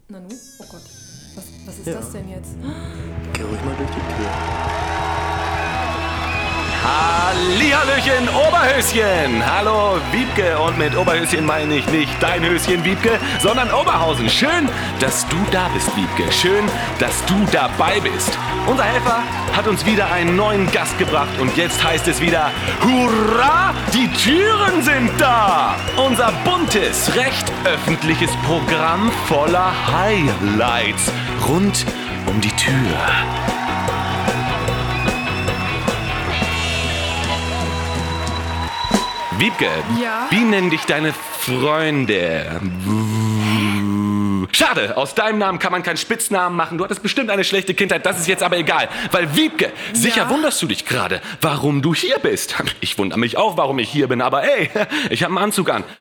Nanu? Oh Gott. Was ist das denn jetzt? Geh ruhig mal durch die Tür. Hallihallöchen, Oberhöschen! Hallo, Wiebke. Und mit Oberhöschen meine ich nicht dein Höschen, Wiebke, sondern Oberhausen. Schön, dass du da bist, Wiebke. Schön, dass du dabei bist. Unser Helfer hat uns wieder einen neuen Gast gebracht und jetzt heißt es wieder: Hurra, die Türen sind da! Unser buntes, recht öffentliches Programm voller Highlights rund um die Tür. Wiebke, Ja? wie nennen dich deine Freunde? Schade, aus deinem Namen kann man keinen Spitznamen machen. Du hattest bestimmt eine schlechte Kindheit, das ist jetzt aber egal. Weil Wiebke, sicher wunderst du dich gerade, warum du hier bist. Ich wundere mich auch, warum ich hier bin, aber ey, ich habe einen Anzug an.